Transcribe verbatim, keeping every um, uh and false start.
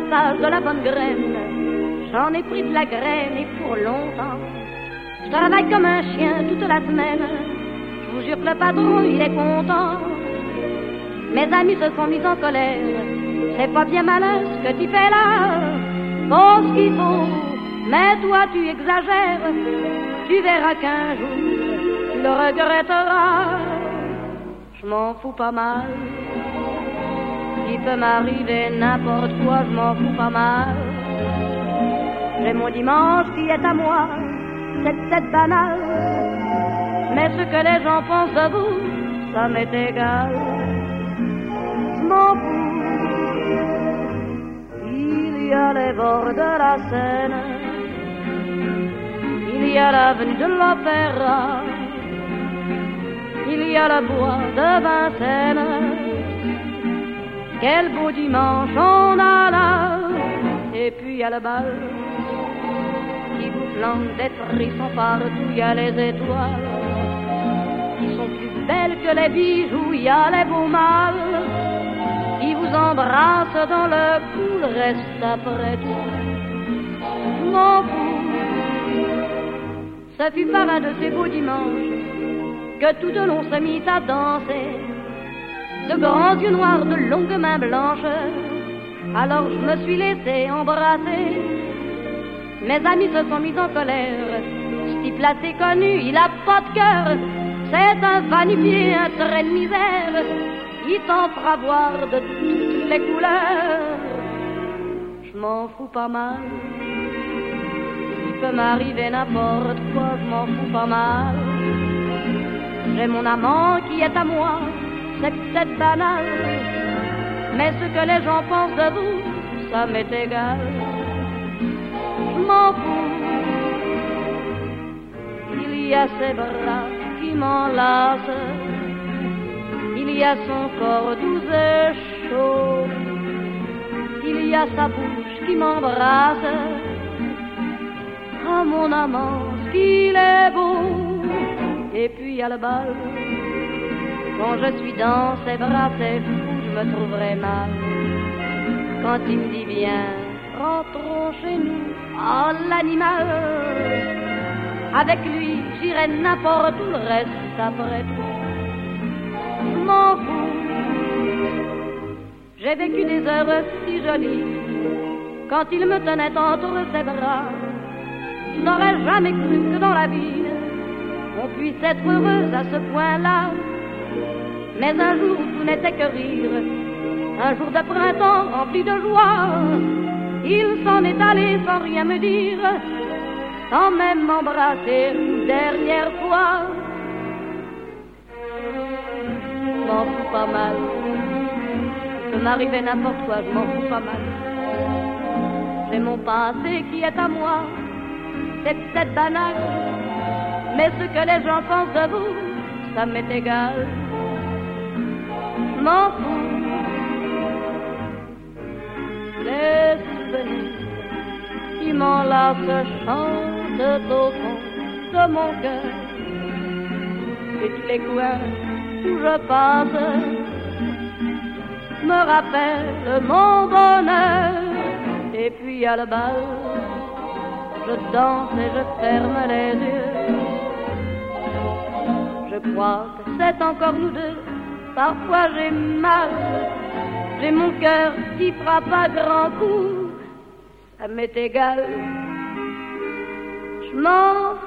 passage de la bonne graine. J'en ai pris de la graine et pour longtemps. Je travaille comme un chien toute la semaine. Je vous jure que le patron, il est content. Mes amis se sont mis en colère. C'est pas bien malin ce que tu fais là. Bon, ce qu'il faut, mais toi tu exagères. Tu verras qu'un jour tu le regretteras. Je m'en fous pas mal. Il peut m'arriver n'importe quoi, je m'en fous pas mal. J'ai mon dimanche qui est à moi, c'est peut-être banal, mais ce que les gens pensent de vous, ça m'est égal. Je m'en fous. Il y a les bords de la Seine, il y a l'avenue de l'Opéra, il y a le bois de Vincennes. Quel beau dimanche on a là. Et puis il y a le bal qui vous flanque des frissons partout. Il y a les étoiles qui sont plus belles que les bijoux. Il y a les beaux mâles qui vous embrassent dans le cou. Le reste après tout, je m'en fous. Ça fut par un de ces beaux dimanches que tout au long se mit à danser. De grands yeux noirs, de longues mains blanches. Alors je me suis laissé embrasser. Mes amis se sont mis en colère. Ce type-là c'est connu, il a pas de cœur. C'est un va-nu-pied, un trait de misère. Il t'en fera voir de toutes les couleurs. Je m'en fous pas mal. Il peut m'arriver n'importe quoi, je m'en fous pas mal. J'ai mon amant qui est à moi. C'est peut-être banal, mais ce que les gens pensent de vous, ça m'est égal. Je m'en fous. Il y a ses bras qui m'enlacent, il y a son corps doux et chaud, il y a sa bouche qui m'embrasse. Oh mon amant, qu'il est beau. Et puis il y a le bal. Quand je suis dans ses bras, c'est fou, je me trouverai mal. Quand il me dit viens, rentrons chez nous, oh l'animal. Avec lui, j'irai n'importe où, le reste après tout, je m'en fous. J'ai vécu des heures si jolies, quand il me tenait entre ses bras. Je n'aurais jamais cru que dans la vie, on puisse être heureuse à ce point-là. Mais un jour où tout n'était que rire, un jour de printemps rempli de joie, il s'en est allé sans rien me dire, sans même m'embrasser une dernière fois. Je m'en fous pas mal. Ça peut m'arriver n'importe quoi, je m'en fous pas mal. C'est mon passé qui est à moi. C'est peut-être banal, mais ce que les gens pensent de vous, ça m'est égal. Je m'en fous. Les souvenirs qui m'enlacent chantent au fond de mon cœur. Et tous les coins où je passe me rappellent mon bonheur. Et puis à le bal, je danse et je ferme les yeux. Je crois que c'est encore nous deux. Parfois j'ai mal, j'ai mon cœur qui frappe à grands coups. Ça m'est égal, je m'en